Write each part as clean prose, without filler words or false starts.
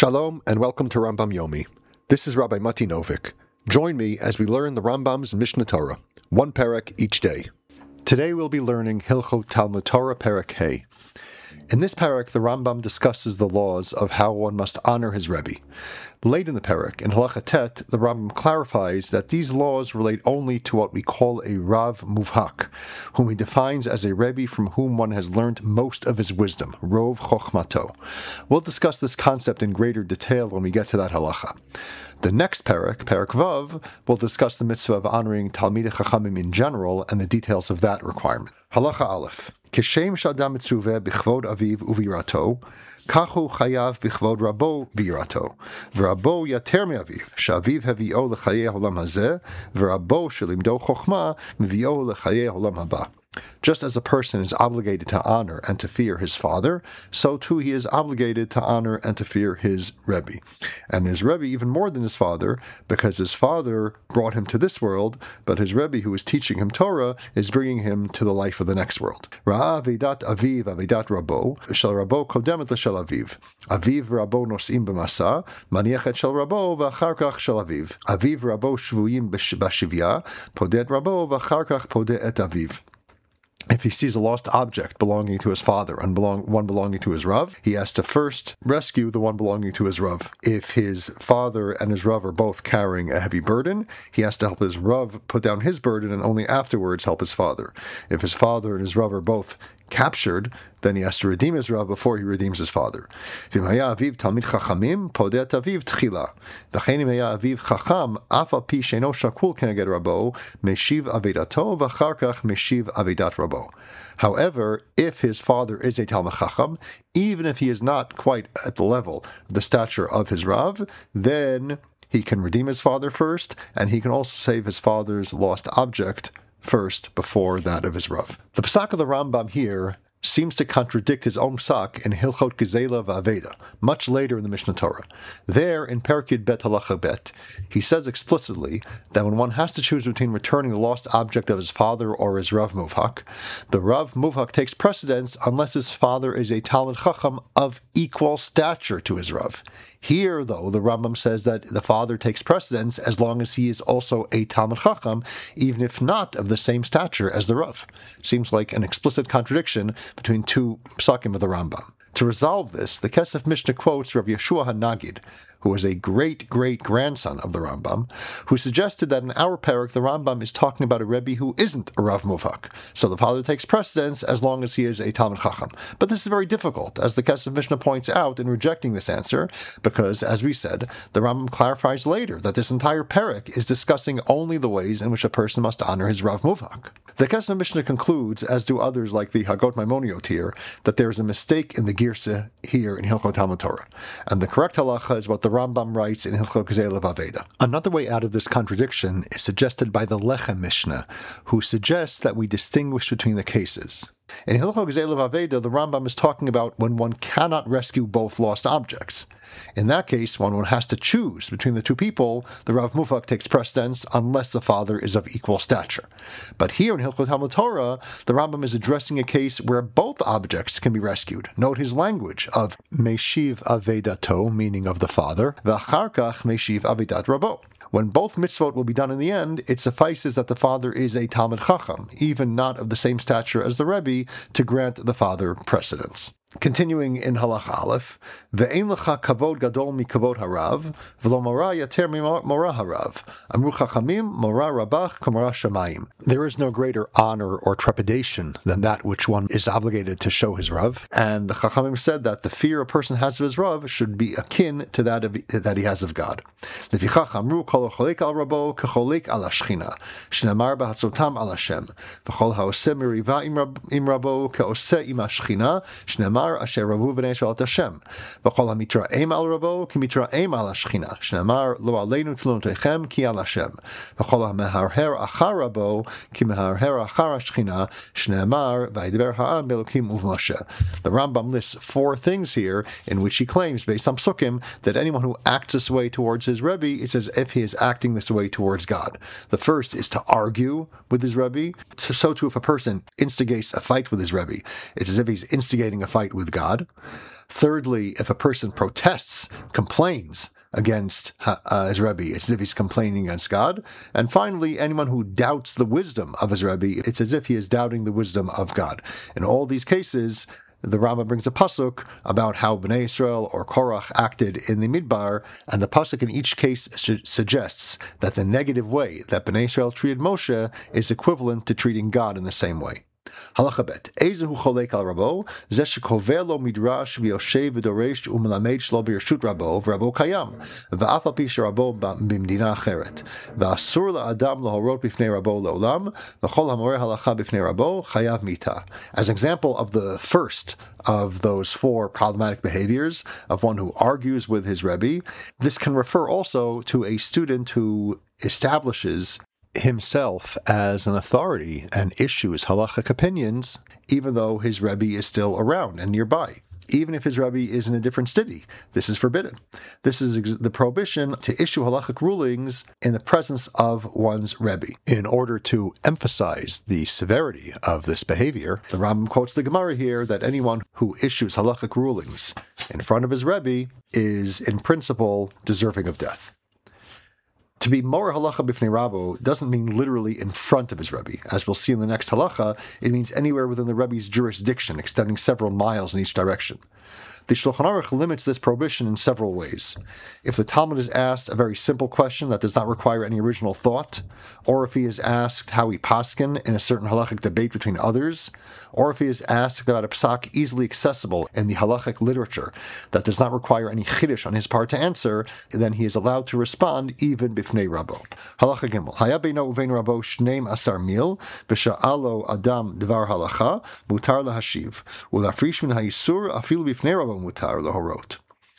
Shalom and welcome to Rambam Yomi. This is Rabbi Mati Novik. Join me as we learn the Rambam's Mishnah Torah, one perek each day. Today we'll be learning Hilchot Talmud Torah Perek Hey. In this perek, the Rambam discusses the laws of how one must honor his Rebbe. Late in the perek, in Halacha Tet, the Rambam clarifies that these laws relate only to what we call a Rav Muvhak, whom he defines as a Rebbe from whom one has learnt most of his wisdom, Rov Chochmato. We'll discuss this concept in greater detail when we get to that halacha. The next perek, Perek Vav, will discuss the mitzvah of honoring Talmidei Chachamim in general and the details of that requirement. Halacha Aleph. Kishem shadam mitzuveh bichvod aviv uvirato, kachu chayav bichvod rabo virato, v'rabo yater me'aviv, sha'aviv hevi'o l'chayei olam hazeh, v'rabo shelimdo chochma mevi'o l'chayei olam haba. Just as a person is obligated to honor and to fear his father, so too he is obligated to honor and to fear his Rebbe. And his Rebbe even more than his father, because his father brought him to this world, but his Rebbe, who is teaching him Torah, is bringing him to the life of the next world. Ra'a avedat aviv avedat rabo, shel rabo kodemet l'shel aviv. Aviv rabo nosim b'masa, maniachet shel rabo v'achar kach shel aviv. Aviv rabo shvuyim b'shivya, podet rabo v'achar kach podet et aviv. If he sees a lost object belonging to his father and one belonging to his Rav, he has to first rescue the one belonging to his Rav. If his father and his Rav are both carrying a heavy burden, he has to help his Rav put down his burden and only afterwards help his father. If his father and his Rav are both captured, then he has to redeem his Rav before he redeems his father. If aviv talmid chachamim, podet aviv tchila. V'chein aviv chacham, af al pi sheino shakul keneged rabo, meshiv avedato, v'achar kach meshiv avedat rabo. However, if his father is a Talmid Chacham, even if he is not quite at the level, the stature of his Rav, then he can redeem his father first, and he can also save his father's lost object first before that of his Rav. The Psak of the Rambam here seems to contradict his own psak in Hilchot Gezela v'Aveda, much later in the Mishnah Torah. There, in Perek Yud Bet Halacha Bet, he says explicitly that when one has to choose between returning the lost object of his father or his Rav Muvhak, the Rav Muvhak takes precedence unless his father is a Talmid Chacham of equal stature to his Rav. Here, though, the Rambam says that the father takes precedence as long as he is also a Talmid Chacham, even if not of the same stature as the Rav. Seems like an explicit contradiction between two psakim of the Rambam. To resolve this, the Kesef Mishnah quotes Rav Yeshua HaNagid, who was a great-great-grandson of the Rambam, who suggested that in our perek, the Rambam is talking about a Rebbe who isn't a Rav Muvhak. So the father takes precedence as long as he is a Talmid Chacham. But this is very difficult, as the Kesef Mishnah points out in rejecting this answer, because, as we said, the Rambam clarifies later that this entire perek is discussing only the ways in which a person must honor his Rav Muvhak. The Kesef Mishnah concludes, as do others like the Hagot Maimoniot here, that there is a mistake in the Girsa here in Hilchot Talmud Torah, and the correct halacha is what the Rambam writes in Hilchot Gezela v'Aveda. Another way out of this contradiction is suggested by the Lechem Mishnah, who suggests that we distinguish between the cases. In Hilchot Gezela v'Aveda, the Rambam is talking about when one cannot rescue both lost objects. In that case, when one has to choose between the two people, the Rav Muvhak takes precedence unless the father is of equal stature. But here in Hilchot Talmud Torah, the Rambam is addressing a case where both objects can be rescued. Note his language of Meshiv Avedato, meaning of the father, V'achar kach Meshiv Avedat Rabo. When both mitzvot will be done in the end, it suffices that the father is a Talmid Chacham, even not of the same stature as the Rebbe, to grant the father precedence. Continuing in Halach Aleph, Ve'ein lecha kavod gadol mi kavod harav, v'lo mora yater mi mora harav. Amru chachamim, mora rabach k'mora shamayim. There is no greater honor or trepidation than that which one is obligated to show his Rav, and the chachamim said that the fear a person has of his Rav should be akin to that he has of God. Lefichach amru kol cholek al rabo k'cholek al hashchina, shneamar b'hatzotam al Hashem, v'chol ha'oseh meriva im rabo k'oseh im hashchina, shneamar asher ravu v'nei shalat Hashem. V'chol hamitra'em al rabo k'mitra'em al hashchina, shneamar lo aleinu tlunoteichem ki al Hashem. V'chol hameharher achar rabo ki meharher achar hashchina, shneamar v'yidaber ha'am be'elokim u'v'Moshe. The Rambam lists four things here in which he claims, based on psukim, that anyone who acts this way towards his Rebbe, it's as if he is acting this way towards God. The first is to argue with his Rebbe. So too, if a person instigates a fight with his Rebbe, it's as if he's instigating a fight with God. Thirdly, if a person protests, complains against his Rebbe, it's as if he's complaining against God. And finally, anyone who doubts the wisdom of his Rebbe, it's as if he is doubting the wisdom of God. In all these cases, the Rambam brings a pasuk about how Bnei Israel or Korach acted in the Midbar, and the pasuk in each case suggests that the negative way that Bnei Israel treated Moshe is equivalent to treating God in the same way. Halacha bet. Ezehu cholek al rabo, ze shekover lo midrash v'yoshev v'doresh u'melamed shlo b'rshut rabo v'rabo kayam, v'af al pi sherabo b'mdina acheret, v'asur la'adam lahorot b'fnei rabo le'olam, v'chol hamoreh halacha b'fnei rabo chayav mita. As an example of the first of those four problematic behaviors of one who argues with his Rebbe, this can refer also to a student who establishes himself as an authority and issues halachic opinions, even though his Rebbe is still around and nearby. Even if his Rebbe is in a different city, this is forbidden. This is the prohibition to issue halachic rulings in the presence of one's Rebbe. In order to emphasize the severity of this behavior, the Rambam quotes the Gemara here that anyone who issues halachic rulings in front of his Rebbe is, in principle, deserving of death. To be Moreh halacha b'fnei Rabbo doesn't mean literally in front of his Rebbe. As we'll see in the next halacha, it means anywhere within the Rebbe's jurisdiction, extending several miles in each direction. The Shulchan Aruch limits this prohibition in several ways. If the Talmud is asked a very simple question that does not require any original thought, or if he is asked how he paskin in a certain halachic debate between others, or if he is asked about a psak easily accessible in the halachic literature that does not require any chiddush on his part to answer, then he is allowed to respond even b'fnei Rabbo. Halacha Gimel. Haya beino uvein Rabbo shneim asar mil, b'sha'alo adam dvar halacha, mutar lahashiv, ulafrish min ha'isur afilu b'fnei Rabbo mutar lahorot.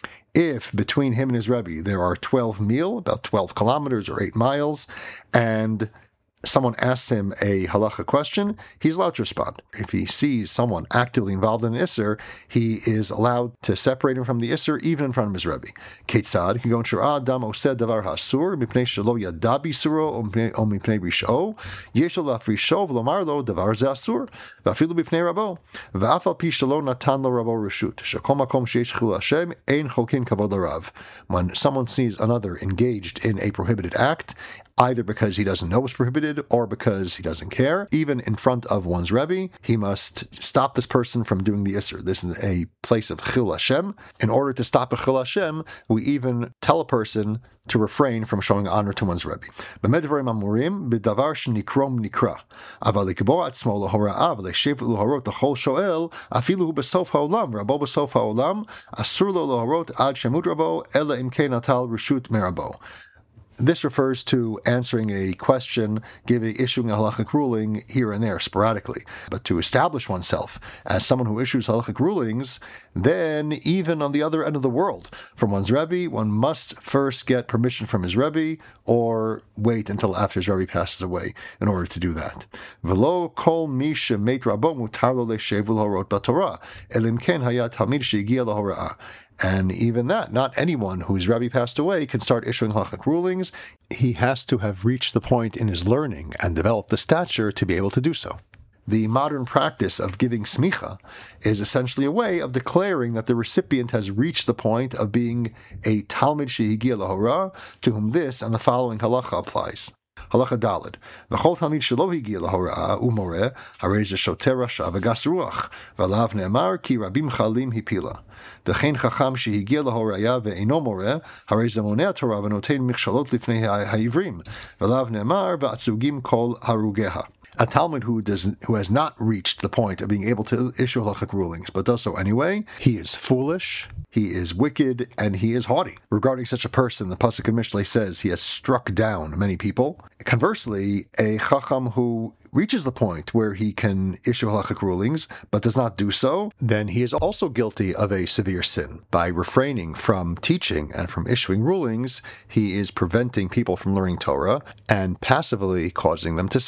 If between him and his Rebbe there are 12 mil, about 12 kilometers or 8 miles, and someone asks him a halacha question, he's allowed to respond. If he sees someone actively involved in an isser, he is allowed to separate him from the isser, even in front of his Rebbe. Ketzad, he can go and shura adam osed davar hasur, mipnei shelo yada bisuro, o mipnei risho, yesh lo lafrisho, v'lomar lo davar ze asur, v'afilu b'fnei rabo, v'af al pi shelo natan lo rabo reshut, shekol makom sheish chil Hashem, ein cholkin kavod larav. When someone sees another engaged in a prohibited act, either because he doesn't know it's prohibited or because he doesn't care, even in front of one's Rebbe, he must stop this person from doing the Isser. This is a place of Chil Hashem. In order to stop a Chil Hashem, we even tell a person to refrain from showing honor to one's Rebbe. B'medvarim amurim b'davar shenikrom nikra, aval likbo atzmo lahora'ah v'leishev lahorot l'chol shoel afilu hu b'sof ha'olam rabo b'sof ha'olam asur lo lahorot ad shemut rabo ela imkein atal reshut merabo. This refers to answering a question, issuing a halachic ruling here and there sporadically. But to establish oneself as someone who issues halachic rulings, then even on the other end of the world, from one's Rebbe, one must first get permission from his Rebbe or wait until after his Rebbe passes away in order to do that. V'lo kol mi shemet rabo mutar lo leishev l'horot b'Torah, elim ken hayat talmid she'igia l'hora'ah. And even that, not anyone whose Rebbe passed away can start issuing halachic rulings. He has to have reached the point in his learning and developed the stature to be able to do so. The modern practice of giving smicha is essentially a way of declaring that the recipient has reached the point of being a talmid shehigia lahora, to whom this and the following halacha applies. Halacha Daled. V'chol talmid shelo higia lahora'ah umoreh harei ze shoter rasha v'gas ruach v'alav ne'emar ki rabim chalim hipila. V'chein chacham shehigia lahora'ah ve'eino moreh harei ze moneh Torah v'noten michshalot lifnei ha'ivrim v'alav ne'emar v'atzugim kol harugeha. A Talmud who has not reached the point of being able to issue halachic rulings, but does so anyway, he is foolish, he is wicked, and he is haughty. Regarding such a person, the Pasuk in Mishlei says he has struck down many people. Conversely, a Chacham who reaches the point where he can issue halachic rulings, but does not do so, then he is also guilty of a severe sin. By refraining from teaching and from issuing rulings, he is preventing people from learning Torah and passively causing them to sin.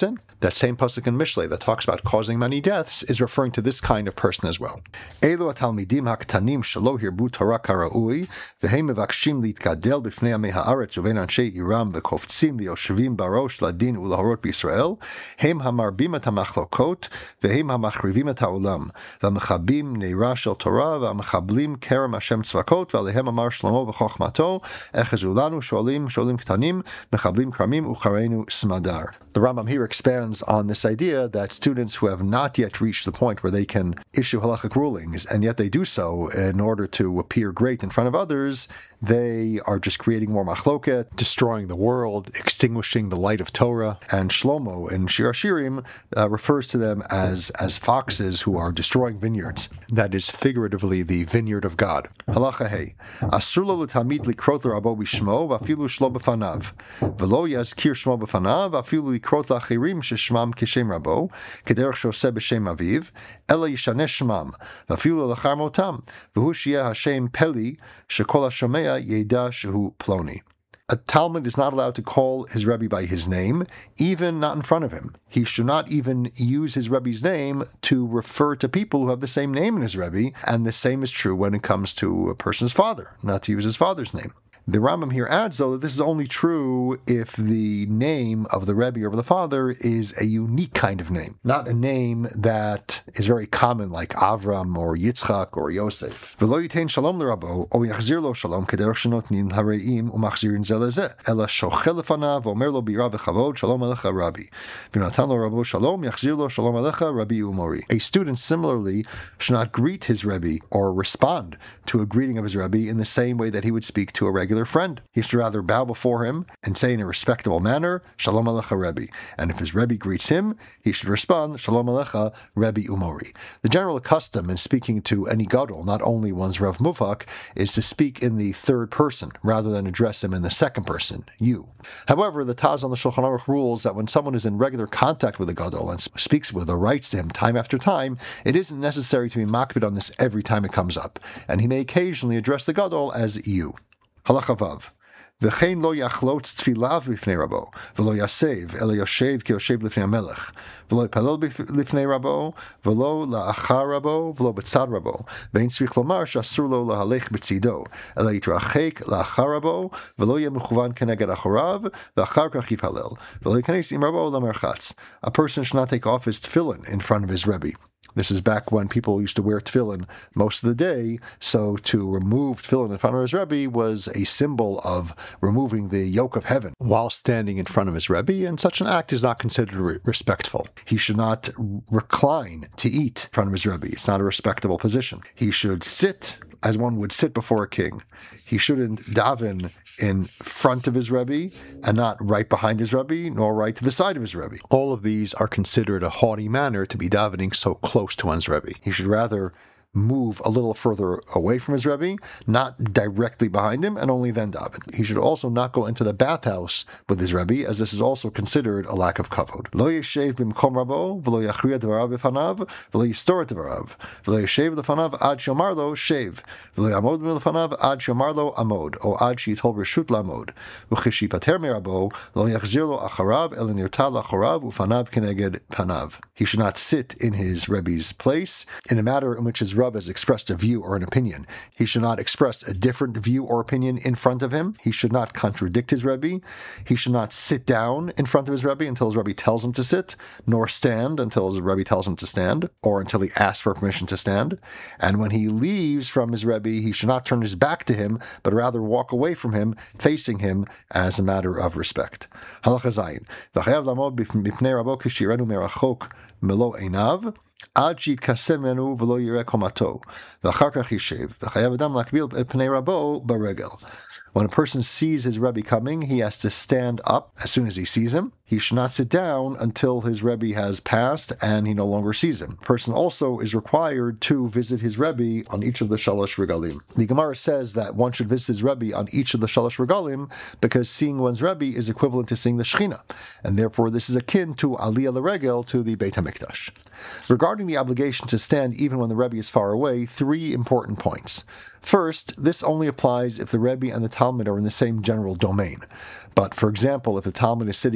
that same pasuk in Mishlei that talks about causing many deaths is referring to this kind of person as well. Elu hatalmidim haktanim shelo hirbu Torah karaui v'hem mevakshim litgadel b'fnei amei haaretz uvein anshei Iram v'koftzim v'yoshevim barosh ladin ulahorot b'Yisrael hem hamarbim et hamachlokot v'hem hamachrivim et ha'olam v'amechabim neira shel Torah v'amechablim kerem Hashem tzvakot v'alehem amar Shlomo v'chochmato echezu lanu sholim ktanim mechablim kramim uchareinu smadar. The Rambam here expands on this idea that students who have not yet reached the point where they can issue halachic rulings, and yet they do so in order to appear great in front of others, they are just creating more machloket, destroying the world, extinguishing the light of Torah. And Shlomo in Shir HaShirim refers to them as foxes who are destroying vineyards. That is figuratively the vineyard of God. Halacha hey, asur lo l'tamid likrot l'rabo b'shmo v'afilu shlo b'fanav v'lo yazkir shmo b'fanav v'afilu likrot l'achirim sheshmam kishem rabo kederech shoseh b'shem aviv ela yishaneh shmam v'afilu l'achar motam v'hu sheyeh Hashem peli shekol hashomea yeda shehu ploni. A Talmud is not allowed to call his Rebbe by his name, even not in front of him. He should not even use his Rebbe's name to refer to people who have the same name as his Rebbe, and the same is true when it comes to a person's father, not to use his father's name. The Rambam here adds, though, that this is only true if the name of the Rebbe or the father is a unique kind of name, not a name that is very common like Avram or Yitzchak or Yosef. V'lo yitain shalom l'rabo, o yachzir lo shalom kederech shenotnin hareim u'machzirin ze lezeh, ela shochel lefanav v'omer lo b'ira v'chavod shalom alecha rabbi. V'natan lo rabo shalom, yachzir lo shalom alecha rabbi umori. A student similarly should not greet his Rebbe or respond to a greeting of his Rebbe in the same way that he would speak to a regular friend. He should rather bow before him and say in a respectable manner, Shalom Alecha Rebbe. And if his Rebbe greets him, he should respond, Shalom Alecha Rebbe Umori. The general custom in speaking to any gadol, not only one's Rav Muvak, is to speak in the third person rather than address him in the second person, you. However, the Taz on the Shulchan Aruch rules that when someone is in regular contact with a gadol and speaks with or writes to him time after time, it isn't necessary to be makbid on this every time it comes up, and he may occasionally address the gadol as you. Halacha Vav. V'chein lo yachlotz tfilav b'fnei rabo, v'lo yasev, ela yoshev ki yoshev l'fnei hamelech, v'lo yipalel l'fnei rabo, v'lo la'achar rabo, v'lo b'tzad rabo, v'ein tzrich lomar she'asur lo lahalech b'tzido, ela yitrachek la'achar rabo, v'lo yeh mechuvan keneged achorav, v'achar kach yipalel, v'lo yikanes im rabo lamerchatz. A person should not take off his tefillin in front of his Rebbe. This is back when people used to wear tefillin most of the day, so to remove tefillin in front of his Rebbe was a symbol of removing the yoke of heaven while standing in front of his Rebbe, and such an act is not considered respectful. He should not recline to eat in front of his Rebbe. It's not a respectable position. He should sit as one would sit before a king. He shouldn't daven in front of his Rebbe and not right behind his Rebbe, nor right to the side of his Rebbe. All of these are considered a haughty manner to be davening so close to one's Rebbe. He should rather move a little further away from his Rebbe, not directly behind him, and only then daven. He should also not go into the bathhouse with his Rebbe, as this is also considered a lack of kavod. Lo yeshev b'mkom rabo, v'lo yachriya devarav b'fanav, v'lo yistor devarav, v'lo yeshev l'fanav ad shomar lo shev, v'lo yamod l'fanav ad shomar lo amod, o ad sheyitol reshut l'amod, v'chishipater merabo, lo yachzir lo acharav, el nirta l'acharav, u'fanav keneged panav. He should not sit in his Rebbe's place in a matter in which his Rav has expressed a view or an opinion. He should not express a different view or opinion in front of him. He should not contradict his Rebbe. He should not sit down in front of his Rebbe until his Rebbe tells him to sit, nor stand until his Rebbe tells him to stand, or until he asks for permission to stand. And when he leaves from his Rebbe, he should not turn his back to him, but rather walk away from him, facing him as a matter of respect. Halacha Zayin. V'chayav lamod b'pnei rabo k'shirenu merachok melo einav, ad שיתכסה ממנו ולא יראה קומתו, ואחר כך יישב, וחייב אדם להקביל את פני רבו ברגל. When a person sees his Rebbe coming, he has to stand up as soon as he sees him. He should not sit down until his Rebbe has passed and he no longer sees him. The person also is required to visit his Rebbe on each of the Shalosh Regalim. The Gemara says that one should visit his Rebbe on each of the Shalosh Regalim because seeing one's Rebbe is equivalent to seeing the Shechina, and therefore this is akin to Aliyah L'Regel to the Beit HaMikdash. Regarding the obligation to stand even when the Rebbe is far away, 3 important points. First, this only applies if the Rebbe and the Talmud are in the same general domain. But, for example, if the Talmud is sitting indoors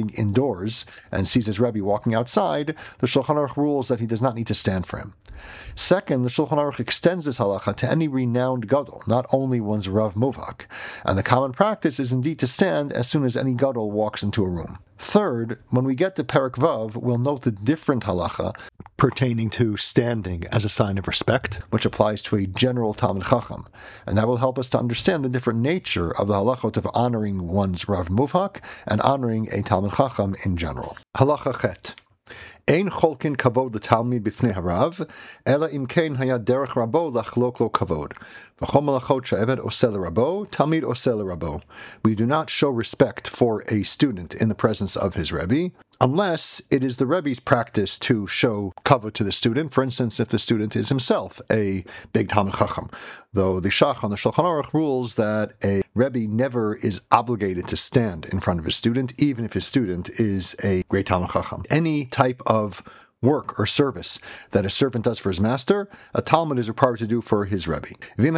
indoors and sees his Rebbe walking outside, the Shulchan Aruch rules that he does not need to stand for him. Second, the Shulchan Aruch extends this halacha to any renowned gadol, not only one's Rav Muvhak, and the common practice is indeed to stand as soon as any gadol walks into a room. Third, when we get to Perek Vav, we'll note the different halacha pertaining to standing as a sign of respect, which applies to a general Talmid Chacham, and that will help us to understand the different nature of the halachot of honoring one's Rav Muvhak and honoring a Talmid Chacham in general. Halacha Chet. Ein cholkin kavod l'talmid b'fnei harav, ela im kein haya derech rabo lachlok lo kavod. V'chol malachot she'eved oseh l'rabo, talmid oseh l'rabo. We do not show respect for a student in the presence of his Rebbe, unless it is the Rebbe's practice to show kavod to the student. For instance, if the student is himself a big Talmid Chacham, though the Shach on the Shulchan Aruch rules that a Rebbe never is obligated to stand in front of his student, even if his student is a great Talmid Chacham. Any type of work or service that a servant does for his master, a Talmud is required to do for his Rebbe.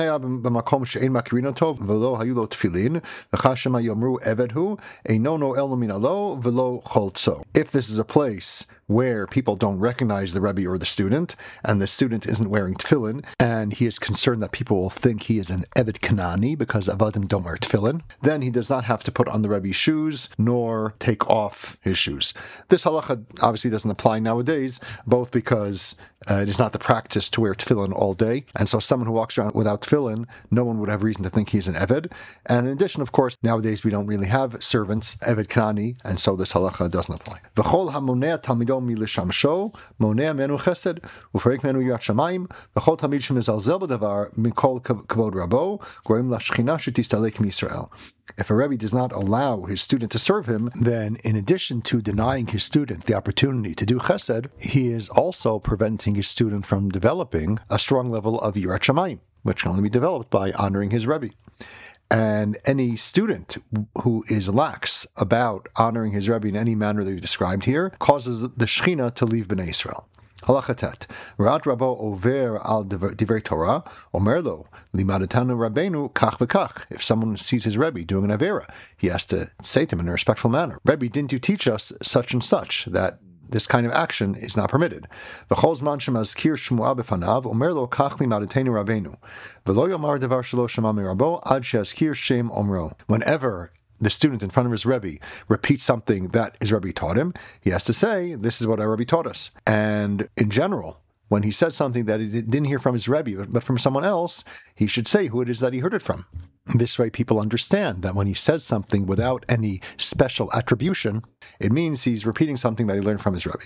If this is a place where people don't recognize the Rebbe or the student, and the student isn't wearing tefillin, and he is concerned that people will think he is an Eved Kanani because Avadim don't wear tefillin, then he does not have to put on the Rebbe's shoes, nor take off his shoes. This halacha obviously doesn't apply nowadays, both because it is not the practice to wear tefillin all day, and so someone who walks around without tefillin, no one would have reason to think he's an Eved. And in addition, of course, nowadays we don't really have servants, Eved Kanani, and so this halacha doesn't apply. V'chol hamoneh talmido milishamsho, moneh menu chesed, u'farek menu yat shamayim, v'chol talmid shemizalzel b'davar mikol kavod rabo, gorim lashchina shetistalek miYisrael. If a Rebbe does not allow his student to serve him, then in addition to denying his student the opportunity to do chesed, he is also preventing his student from developing a strong level of Yirat Shamayim, which can only be developed by honoring his Rebbe. And any student who is lax about honoring his Rebbe in any manner that we described here causes the Shechina to leave Bnei Yisrael. Halacha Tet. Rat Rabo over al divrei Torah, omer lo, limadatanu Rabbeinu kach v'kach. If someone sees his Rebbe doing an avera, he has to say to him in a respectful manner, Rebbe, didn't you teach us such and such, that this kind of action is not permitted. V'chol zman shemazkir shmu'a b'fanav, omer lo kach limadatenu Rabbeinu. V'lo yomar davar shelo shema mirabo, ad she'azkir shem omro. Whenever the student in front of his Rebbe repeats something that his Rebbe taught him, he has to say, this is what our Rebbe taught us. And in general, when he says something that he didn't hear from his Rebbe, but from someone else, he should say who it is that he heard it from. This way people understand that when he says something without any special attribution, it means he's repeating something that he learned from his Rebbe.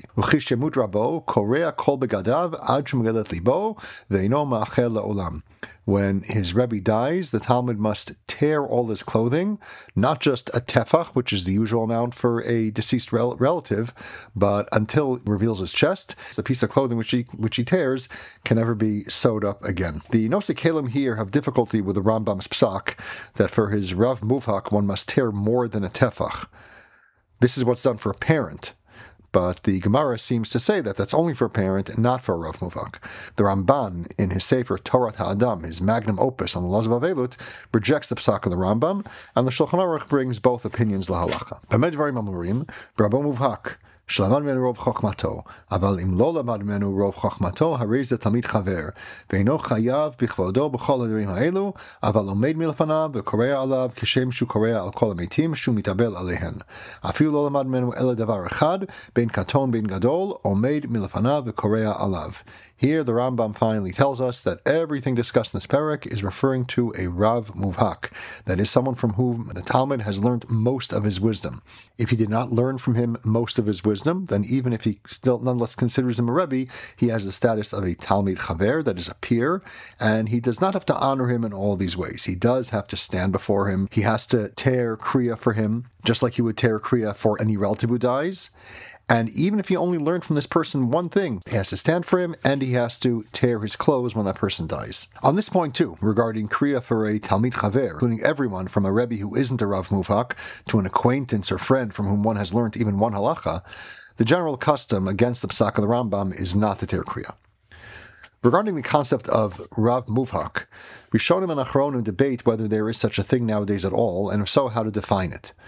When his Rebbe dies, the Talmud must tear all his clothing, not just a tefach, which is the usual amount for a deceased relative, but until it reveals his chest, the piece of clothing which he tears can never be sewed up again. The Nosei Kelim here have difficulty with the Rambam's psak that for his Rav Muvhak one must tear more than a tefach. This is what's done for a parent. But the Gemara seems to say that that's only for a parent and not for a Rav Muvhak. The Ramban, in his Sefer Torat HaAdam, his magnum opus on the laws of Avelut, rejects the psak of the Rambam, and the Shulchan Aruch brings both opinions lahalacha. B'mei dvarim amurim, Rabbo Muvhak, שלמד ממנו רוב חוכמתו, אבל אם לא למד ממנו רוב חוכמתו, הרי זה תלמיד חבר, ואינו חייב בכבודו בכל הדברים האלו, אבל עומד מלפניו וקורא עליו כשם שהוא קורא על כל המתים שהוא מתאבל עליהן. אפילו לא למד ממנו אלא דבר אחד, בין קטון בין גדול, עומד מלפניו וקורא עליו. Here the Rambam finally tells us that everything discussed in this parak is referring to a Rav Muvhak, that is someone from whom the Talmud has learned most of his wisdom. If he did not learn from him most of his wisdom, then even if he still nonetheless considers him a Rebbe, he has the status of a Talmid Chaver, that is a peer, and he does not have to honor him in all these ways. He does have to stand before him. He has to tear Kriya for him, just like he would tear Kriya for any relative who dies. And even if he only learned from this person one thing, he has to stand for him and he has to tear his clothes when that person dies. On this point too, regarding Kriya for a Talmid Chaver, including everyone from a Rebbe who isn't a Rav Muvhak to an acquaintance or friend from whom one has learned even one halacha, the general custom against the psak of the Rambam is not to tear Kriya. Regarding the concept of Rav Muvhak, Rishonim and Achronim debate whether there is such a thing nowadays at all, and if so, how to define it.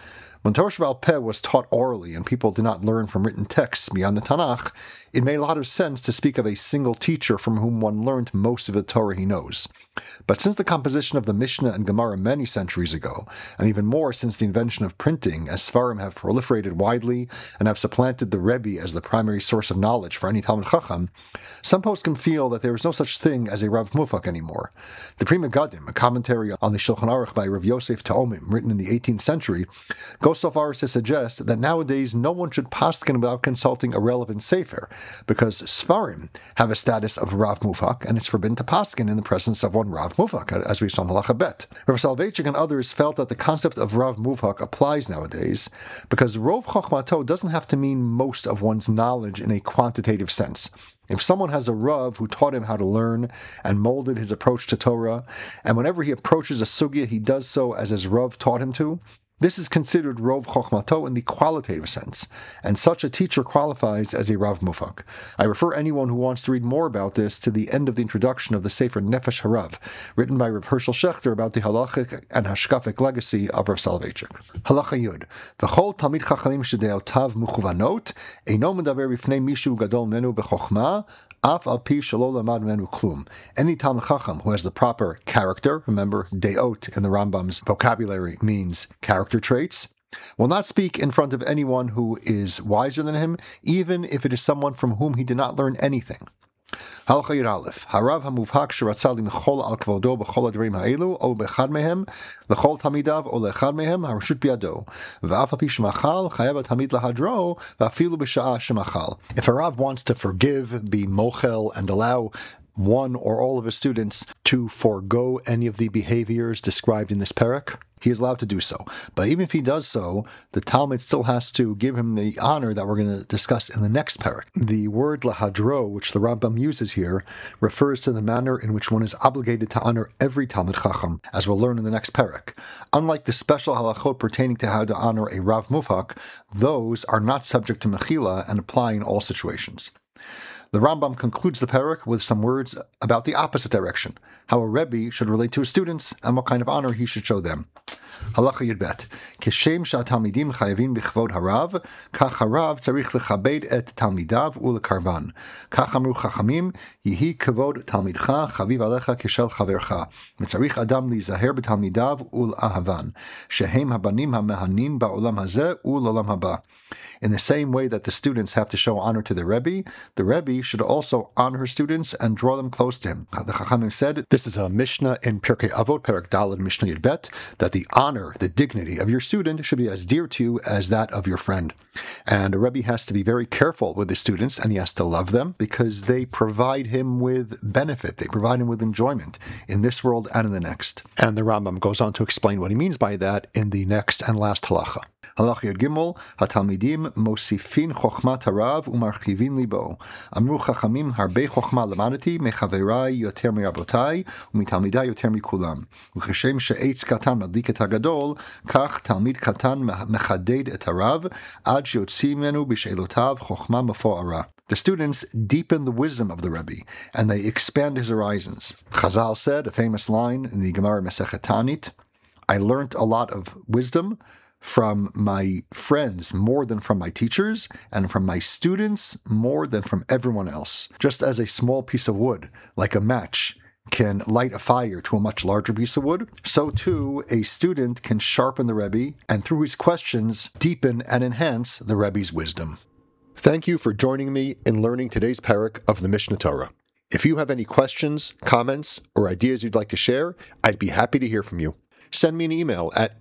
When Torah Sheba'al Peh was taught orally and people did not learn from written texts beyond the Tanakh, it made a lot of sense to speak of a single teacher from whom one learned most of the Torah he knows. But since the composition of the Mishnah and Gemara many centuries ago, and even more since the invention of printing, as Sfarim have proliferated widely and have supplanted the Rebbe as the primary source of knowledge for any Talmid Chacham, some poskim feel that there is no such thing as a Rav Mufak anymore. The Pri Megadim, a commentary on the Shulchan Aruch by Rav Yosef Ta'omim, written in the 18th century, goes so far as to suggest that nowadays no one should paskin without consulting a relevant sefer, because Sfarim have a status of Rav Mufak, and it's forbidden to paskin in the presence of one Rav Mufak, as we saw in Halacha Bet. Rav Soloveitchik and others felt that the concept of Rav Mufak applies nowadays, because Rov Chochmato doesn't have to mean most of one's knowledge in a quantitative sense. If someone has a Rav who taught him how to learn and molded his approach to Torah, and whenever he approaches a sugya he does so as his Rav taught him to, this is considered Rov Chochmato in the qualitative sense, and such a teacher qualifies as a Rav Mufak. I refer anyone who wants to read more about this to the end of the introduction of the Sefer Nefesh Harav, written by Rav Hershel Shechter about the halachic and hashkafic legacy of Rav Soloveitchik. Halacha Yud: V'chol Talmid Chachamim shedeotav muchuvanot eino medaber b'fnei mishu gadol menu b'chochma af al pi shelo lamad menu klum. Any Talmid Chacham who has the proper character, remember deot in the Rambam's vocabulary means character traits, will not speak in front of anyone who is wiser than him, even if it is someone from whom he did not learn anything. Halacha Yud Aleph: Harav hamuvhak sheratzah limchol al kvodo b'chol advarim ha'elu o b'echad mehem l'chol tamidav o l'echad mehem harashut biado v'af al pi shemachal chayav tamid lahadro v'afilu b'sha'a shemachal. If a Rav wants to forgive, be mochel, and allow one or all of his students to forego any of the behaviors described in this parak, he is allowed to do so. But even if he does so, the Talmud still has to give him the honor that we're going to discuss in the next parak. The word lahadro, which the Rambam uses here, refers to the manner in which one is obligated to honor every Talmid Chacham, as we'll learn in the next parak. Unlike the special halachot pertaining to how to honor a Rav Mufak, those are not subject to mechila and apply in all situations. The Rambam concludes the parak with some words about the opposite direction, how a Rebbe should relate to his students and what kind of honor he should show them. Halacha Yud Bet: Kishem she'atalmidim chayavim b'chvod harav, kach harav tzarich lechabed et talmidav ulekarvan. Kach amru chachamim, yihi kavod talmidcha chaviv alecha kishel chavercha. Mitzarich adam lizaher b'talmidav ulahavan. Shehem habanim hamehanin ba'olam hazeh u'olam haba. In the same way that the students have to show honor to the Rebbe should also honor her students and draw them close to him. The Chachamim said, this is a Mishnah in Pirkei Avot, Perek Daled, Mishnah Yud Bet, that the honor, the dignity of your student should be as dear to you as that of your friend. And a Rebbe has to be very careful with his students, and he has to love them because they provide him with benefit, they provide him with enjoyment in this world and in the next. And the Rambam goes on to explain what he means by that in the next and last halacha. Halacha Yud Gimel: Hatalmidim mosifin chochmat harav umarchivin libo. Amru chachamim harbe chochma lamadati mechaverai yoter mirabotai umitalmidai yoter mikulam. Ukeshem she'etz katan madlik et hagadol, kach talmid katan mechaded et harav ad she'yotzi menu b'she'elotav chochma mefo'ara. The students deepen the wisdom of the Rebbe, and they expand his horizons. Chazal said, a famous line in the Gemara Masechet Tanit, I learnt a lot of wisdom from my friends more than from my teachers, and from my students more than from everyone else. Just as a small piece of wood, like a match, can light a fire to a much larger piece of wood, so too a student can sharpen the Rebbe, and through his questions, deepen and enhance the Rebbe's wisdom. Thank you for joining me in learning today's parak of the Mishnah Torah. If you have any questions, comments, or ideas you'd like to share, I'd be happy to hear from you. Send me an email at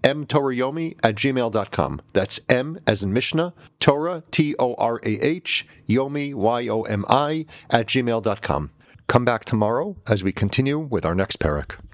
mtorayomi@gmail.com. That's M as in Mishnah, Torah, Torah, Yomi, Yomi, @gmail.com. Come back tomorrow as we continue with our next parak.